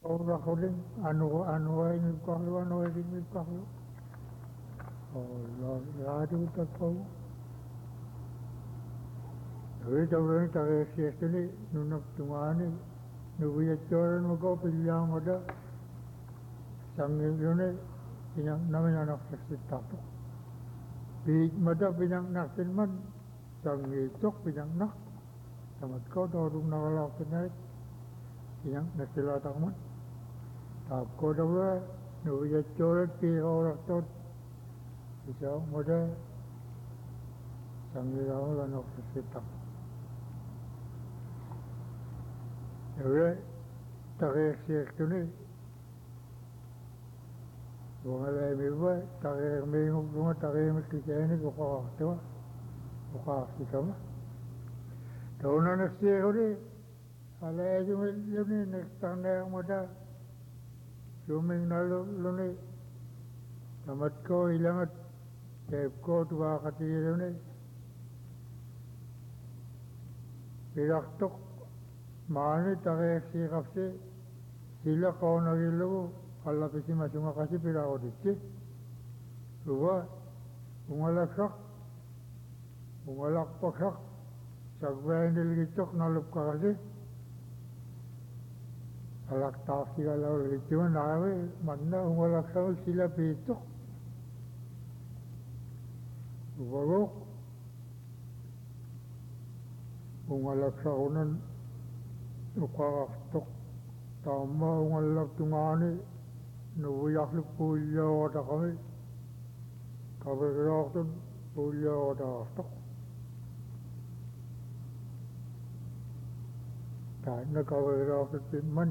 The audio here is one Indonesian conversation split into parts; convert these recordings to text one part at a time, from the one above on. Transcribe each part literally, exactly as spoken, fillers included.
Ora holding anu anu ay mi kahlo anu ay mi kahlo. Oh Lord, radu takau. Hei tawang tagai siasini nunak tumani nubuya coran mako pilyang ada sangil yone pinang namin anak sasitato. Pi mada pinang nakin man sangil tok pinang nak tamat ko dorong nakalak pinay pinang nasilatang man. Tap ko dawa nubuya coran pi orang tot bisa mada sangil awal anak sasitato. Ewe tagai siasini Wala mi ba tagai mi ngumong tagai mi kikani ko ko to ko ka sikama Tauna na siya hori ala yung yun next time na mo da suming nalo luni tamat ko ilangat kaya ko tuwa katiro ni pilaktok maani tagai siya kapsi sila ko nagilo Allah pisi masunga kasi pila ko diti. Luwa, ungalaksak, ungalakpaksak, sagbayan niligitok nalup ka kasi. Alaktak sila lau ligitiwan nawe, manna ungalaksak sila pitok. Luwarok, ungalaksak unan ukakaktok, tama ungalak tungani, nubuyak li pulyo wata kami kabirok tun pulyo wata astok kahit na kabirok tun timan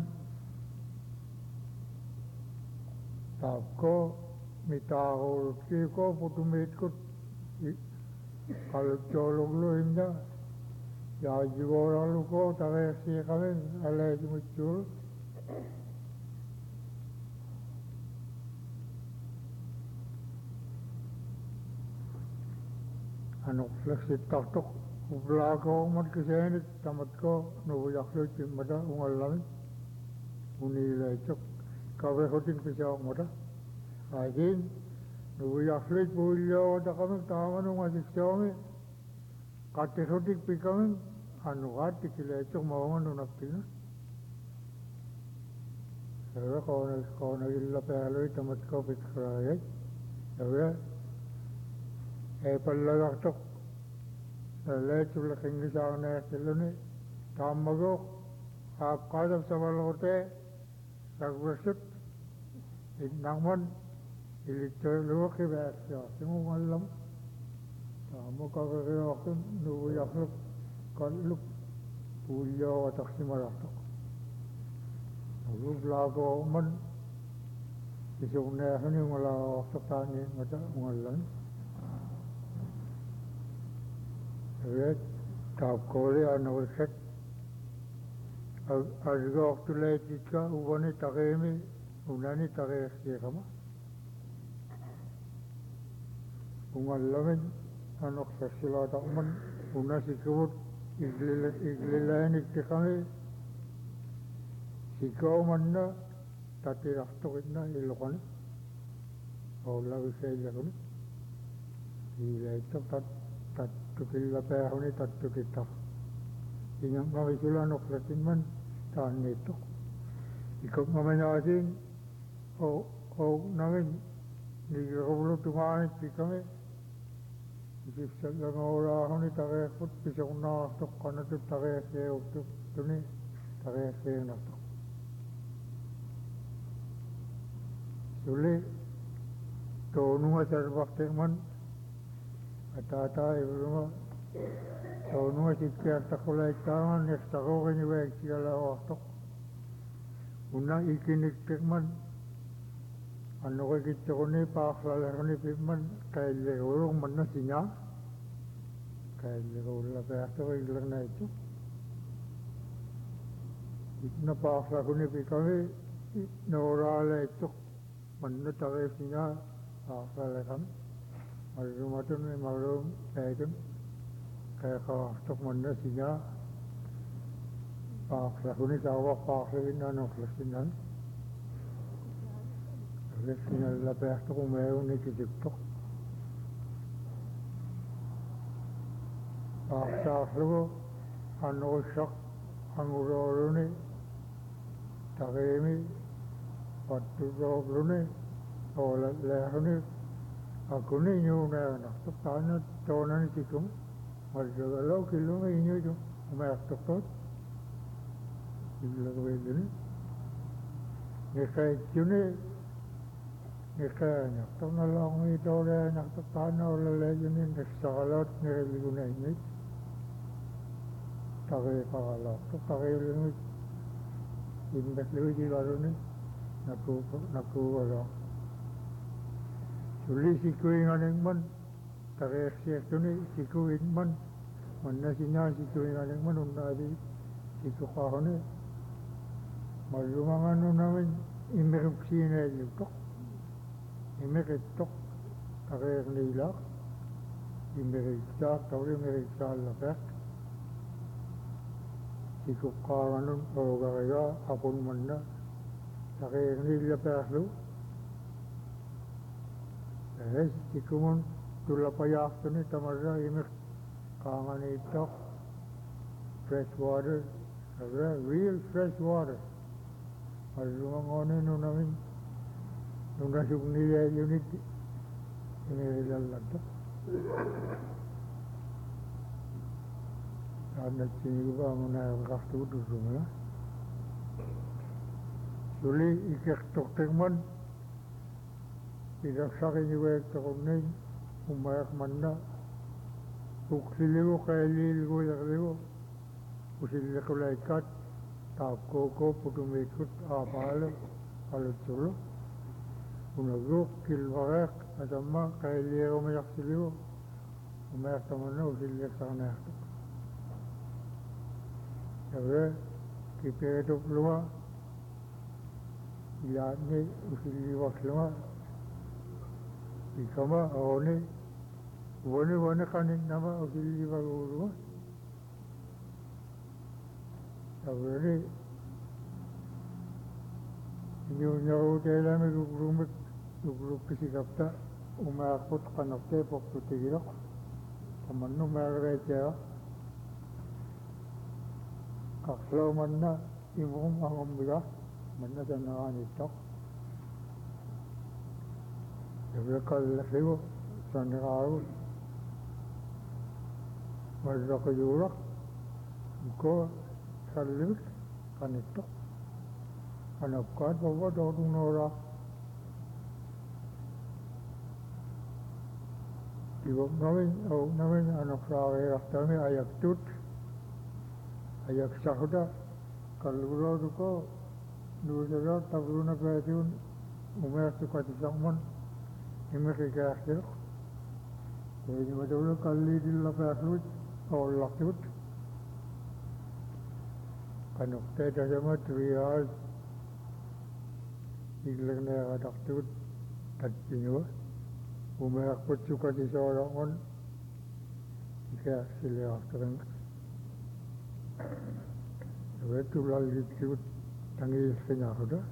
tap ko mitako ki ko putumit ko kalau colong lo himda ya jiwa lu ko tagai si kami alai muncul anu fleksi taktok ublago mat kiseni tamat ko nubuyak lo mada ungalan unilai cok kawe hoting pisau mada ajin nubuyak lo pulyo da kami taman ungasik kami kate hoting pikami anu kati kilai cok maungan unaptina Ewa kauna kauna illa palo tamat ko pikraya ewa e pallagak tok le chula kingi saune siluni tamago ap kadam sabalote sagwasut nangman iliter lo ke basya simu malam tamu ka ke waktu nu yakhlu kallu puyo taksimara tok lu blago man isune hani ngala sapani ngata ngalan Red top Korea no set azgo tule tika ubani takemi unani take siya kama ungallamin anok sasila takman unasi kubut iglila iglilain iktikami sikau manna tati raktok itna ilokani Ola visay lakuni ila itok tat Tatukil lapeh ni tatukita. Inyang kami sila nuklatin man taan nito. Ikot naman natin o o namin nagkakabulo tumaanit di kami. Isip lang oras ni takekot pisok na tok kana tu takeke tuk tuni takeke na tok. Suli to nunga serbakte man Atata ibruma taunua sikya takulay taman nek tako kani wek sigala waktok una ikinik tikman ano kay kitsa ko ni paaklala ko ni pikman kay legulong man na sinya kay legulong la pesto kay ilang na ito itna paakla ko ni pikami naurala ito man na takay sinya paaklala kami Malum atun ni malum kaitun kaya ka stok manda siya pak lakuni tawa pak lagi nano klasin nan Refinal la perte come un equitito. Aksarlu anusak anguroruni taremi patturoruni ola lehuni akuni nyuna nak tana tonan tikum marjagalo kilo inyo jo umertokot ilagwedini nekay juni nekay nak tonalong ito re nak tana ola lehuni neksagalot nereliguna inyo Tagay pakala, to tagay lang imbes lang di laro ni naku naku wala. Suli si kuing aning man, tagay siya to ni si kuing man, man na sinya si kuing aning man unna di si kukaho ni. Malumangan no namin imeruk sina yutok, imeruk tok tagay nila, imeruk sa tagay imeruk sa lapet. Ikut kawanun orang apun mana, tapi ini dia perlu. Eh, ikumun tulah payah tu ni tamarra ini kawan itu fresh water, ada real fresh water. Kalau orang ni nunamin nunasuk ni dia unit ini dalam tu. Ada sini juga mana kartu tu semua. Suli ikut dokter man, tidak sakit juga terunai, umat mana, uksiliu kaili liu liu, uksiliu kulaikat, tak koko putum ikut apa kalau sulu, unaguk kilwarak, ada mak kaili rumah uksiliu, umat mana uksiliu sana. Jadi kita itu keluar, ia ni usia waktu keluar, ikama awalnya, awalnya awalnya kan nama usia waktu keluar, jadi ini nyawa jalan itu rumit, rumit kisi kapta, umar kot kanakte pokok tiga, teman umar raja. Kalau mana ibu mangum bila mana jangan itu, jadi kalau lepas sana kau mana kejurak, kau selalu kan itu, kan apa bawa dorong nora, ibu namin, oh namin anak saya kami ayak tut. Ayak sahuda kalau tu ko dua jalan tabruna berjun umur tu kau zaman ini kerja akhir jadi macam kali di lepas tu or lakut kan ukte dah sama trial ikhlasnya ada tu tadinya umur aku suka di seorang on kerja silah terang Betul lagi itu tangi senyap dah.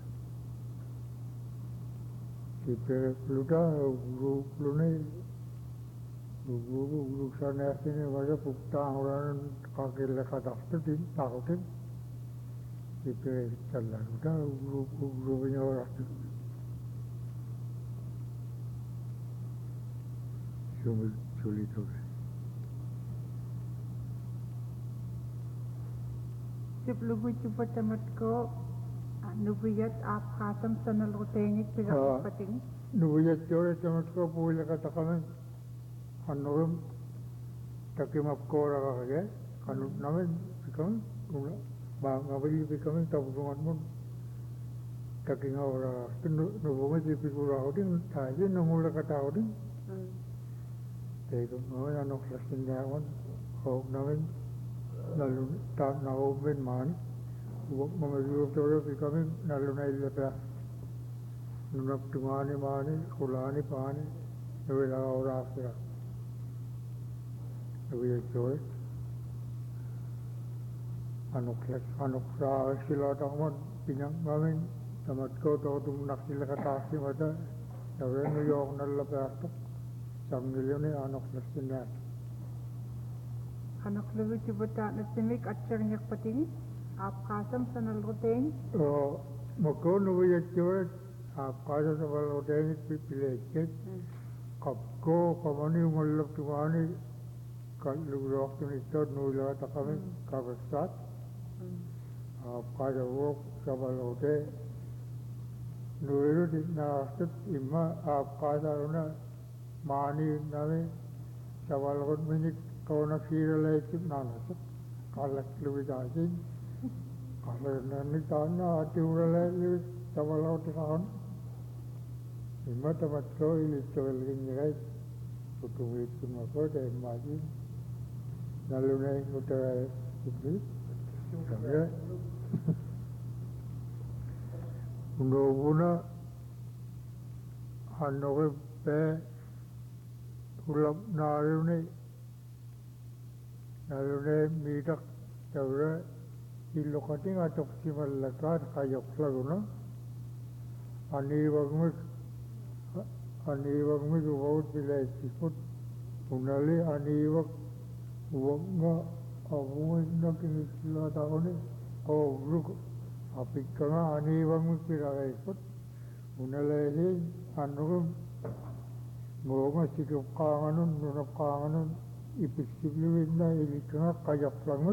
Kita luda guru guru ni guru guru sana sini macam bukta orang kaki lekat daftar di tahu kan. Kita jalan luda guru guru punya orang tu. Cuma sulit tu. जब लोगों चुप चमट को नुबुयत आप खातम सनल होते हैं कि आप पतिंग नुबुयत जो है चमट को पूरे का तकमन अनुरम तकिम आपको रखा गया कानून नामे बिकम बांग अबली बिकम तब रुमान मुन तकिंग और तो नुबुयत जो पिकुरा होती है ताज़े नमूल का ताऊदी देखो मैं अनोख लक्ष्मी जावन हो नामे lalu tak nak ben man, mengajar orang tu kami lalu naik lepas, nunap tungani mani, kulani pani, lepas dah orang after, lepas itu, anok les anok sah sila taman pinjam kami tamat ko to nak sila katasi mata tawe New York nalla pato samgilone anok nasina anak lebih cepat nak semik acaranya pating आप कासम सनल रोटेंग o mako no ya chore a kaasa sabal hotel pi pileke kapko kamani ngolok tumani kallu rock to nito no la takame kabsat a kaasa wo sabal hotel no ero di na stat imma a kaasa una mani nave sabal hot minit kona sirale chip na na kalak lu daji kalau nanti tanah hati ural lagi sama laut kawan, lima tempat kau ini traveling guys, butuh duit cuma kau dah maju, lalu naik motor itu, saya, untuk guna, anak pe, ulap naru ni, lalu naik midak, saya Ilo kating atok si malakar kayok laguna, ani wagmus, ani wagmus ubaut bilai siput, unali ani wag wagga abuin na kinisla taone, o ruk apik kanga ani wagmus bilai siput, unali hi anu ngoga sikap kanganun nunap kanganun ipik sibliwin na ilikanga kayok lagut.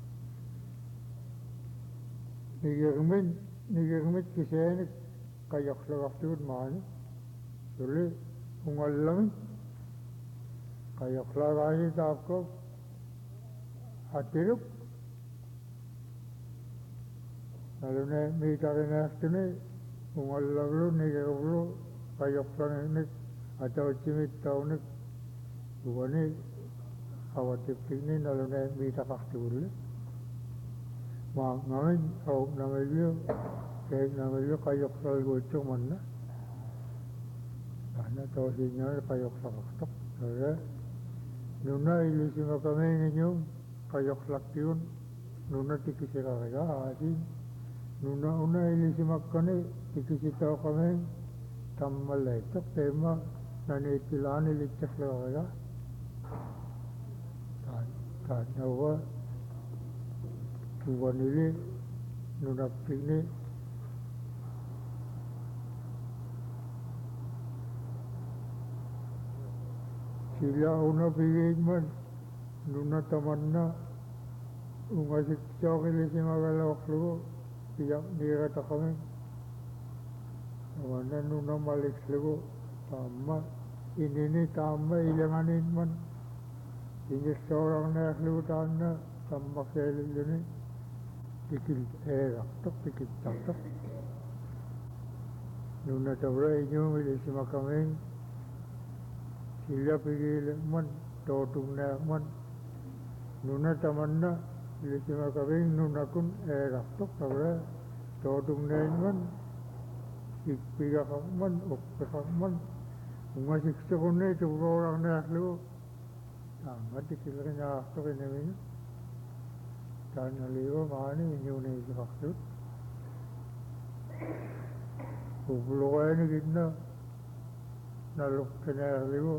Nigermet, nigermet kisahnya kayak selawat mana, jadi ungalang kayak selawat itu aku hatirup, lalu ni mitra ni ni ungalang lu nigerlu lu kayak selawat ni atau cimit tahu ni, dua ni awat tipik ni lalu ni mitra kasih mak ngamen au ngamen kayak ngamen kayak selalu gocong mana, karena tahu sinyal kayak sakit, jadi nuna ilusi makamnya ni kayak laktiun, nuna tikisi kaya aji, nuna nuna ilusi makamnya tikisi tahu kami tamal itu tema nani tilan ilusi kaya, kan kan awak Tuan ini nunap ini sila una bigay man nuna tamanna ungasik chokili si magalawak lugo tiyak nirata kami tamanna nuna malik lugo tama inini tama ilanganin man inis seorang naik lugo tanna tama kelil ini tikil era tok tikil tok nuna tabra inyo milis makameng sila pigil man totung na man nuna tamanna milis makameng nuna kun era tok tabra totung na man ikpiga man okpa man unga siksa kunne tubro orang na lu tama tikil kanya tok ini Karena liwa mana ini ni maksud, ublogai ni kita naluk kena liwa,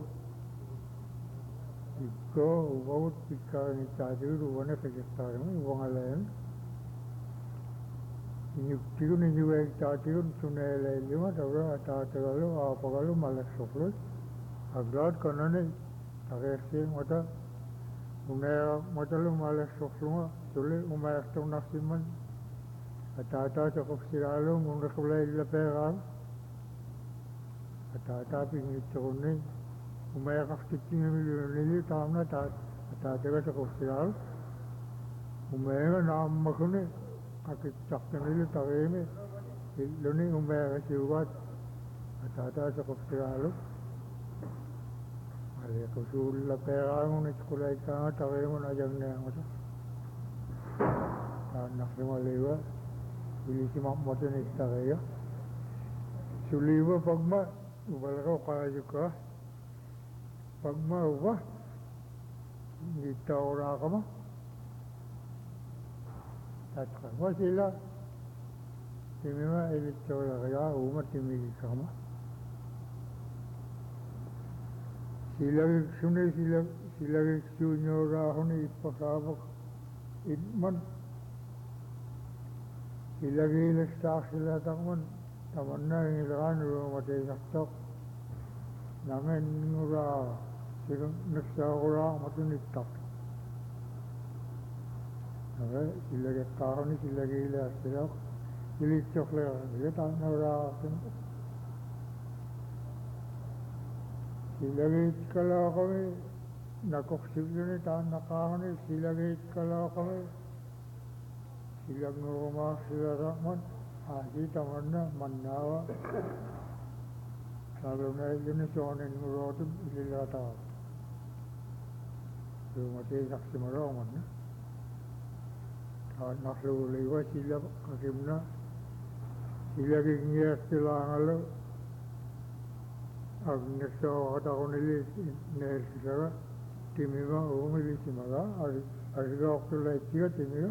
iko ubawut pikar ni caju ruana kejetar ni ubangalan, ini tiru ni juga caju sunai lelima, tapi ada terlalu apa kalau malas soklo, agak kanan ni agak sih mata, unai mata lu malas soklo Tuli umayas tong nasiman atata cukup siralu mungkin kulai leperan atata pingit cuni umayas kacicing milion ini tamna atata cukup siralu umayas nam makune kakit cakten ini taweme luni umayas siwat atata cukup siralu ada kusul leperan mungkin kulai kanga taweme najang nang nak semua lewa, pilih si mak motor ni kita kaya. Suliwa pagma, ubalakau kaya juga. Pagma ubah, kita orang kama. Tak kama sila, timima ilittola ria uma timigikama silagik suni silag silagik sunyora ippasavak idman silagilek saaksilatakman tamanna ingilganu mateigastok namen ngura sigang naksagura matunittak naga silagik kahoni silagile asilak ilitchokle geta nora silagit kalakame nakoksivluni taan nakahoni silagit kalakame silag nuruma silarakman aji tamanna mannawa saluna iluni sonen ngurotum ililata rumate saksimaraman taan nakluliwa silag kakimna silagik ngiyastilangalo agneso katakunili nelsisaga timima umilisimaga ariga oktula ittiga timiga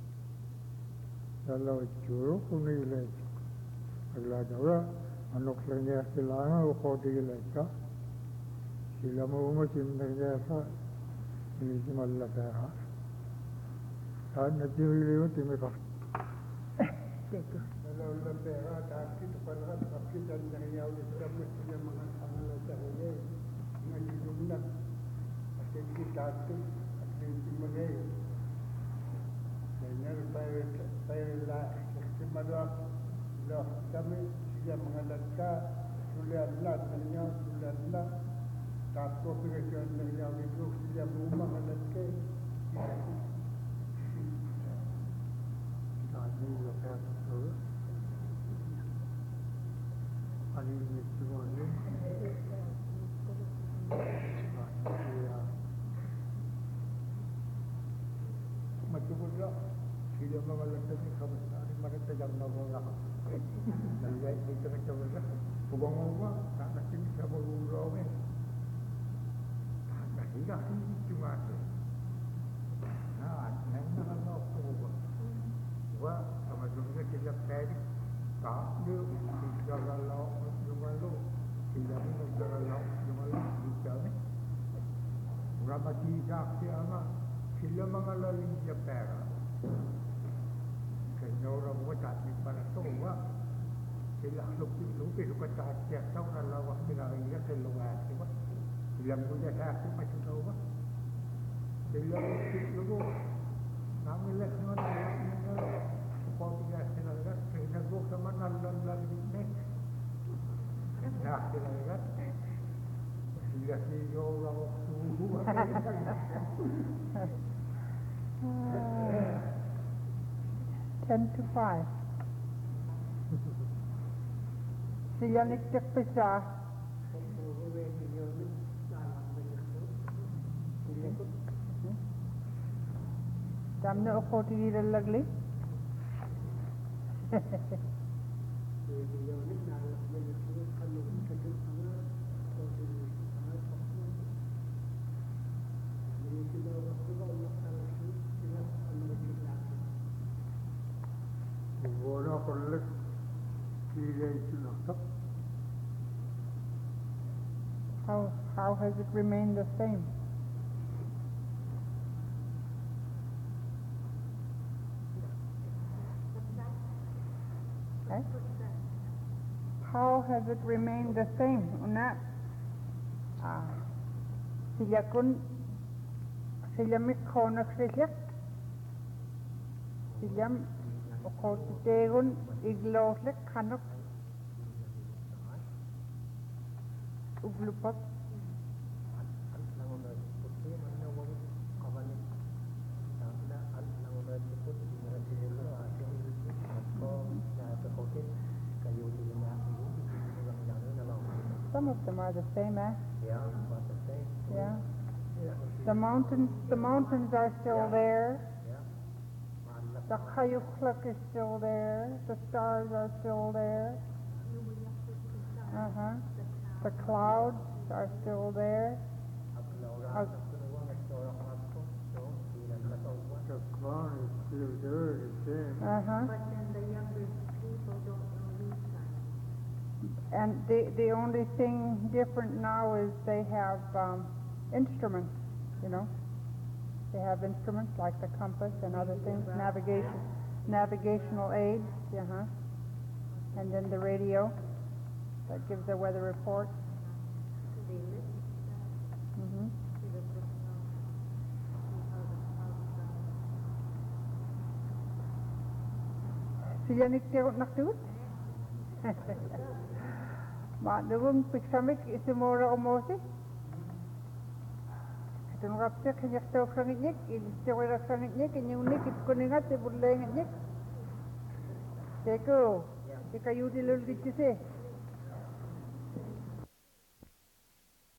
yalla churu kunile agla dawra anokla ngiyastilanga ukotigila ikka silama uma simnagiyasa ilisimalla pera taan natihiliwa timika kalau lebih hati kepada kaki dan yang kita mesti mengatakan lebih dengan jumlah akan kita tu akan dimulai dengan saya saya lah istimewa lah kami dia mengadakan sulianlah dengan sulianlah takut kerja dengan itu dia mengadakan tadi lepas tu ani mitsuani ya matubula sila magalanda ni kabasari marita janna bola nalai itu kita bola kubang uwa tak nakin sa baguro eh tak higa cuma tu nah nang nakano ko wa sama juga kita pedi tak dia segala jumalo tidak segala jumalo dicari ramati sakti ama sila mga laling japera kaya orang buat ni para tua sila lupi lupi lupa tak tahu kalau waktu lagi dia keluar siapa sila punya sakti macam tahu sila lupi lupa kami leksan ada kau tidak senang kena gua sama nalar lagi ni nak senang sila si orang tu ten to five. Siya niktik pa siya. Dam na ako tinilalagli. How how has it remained the same? Okay. How has it remained the same? Una, ah, sila kun sila mikhonak sila sila okotitegun igloslik kanok uglupat some of them are the same, eh? Yeah, about the same. Yeah. Yeah. The mountains, the mountains are still Yeah. there. Yeah. The Kayukluk is still there. The stars are still there. Uh-huh. The clouds are still there. Uh, the cloud is still there, the same. uh-huh. But then the younger people And the, the only thing different now is they have um, instruments, you know. They have instruments like the compass and other things, navigation, navigational aids, uh-huh. And then the radio that gives the weather report. Mm-hmm. Sila nagtiyot na tuot? Maadawang piksamik isimura umosi? Itong kapsa kanyak taw sangitnyik, istiwira sangitnyik, inyunik, itkuningat, ibulay ngitnyik. Teko, ikayuti lulgit kasi.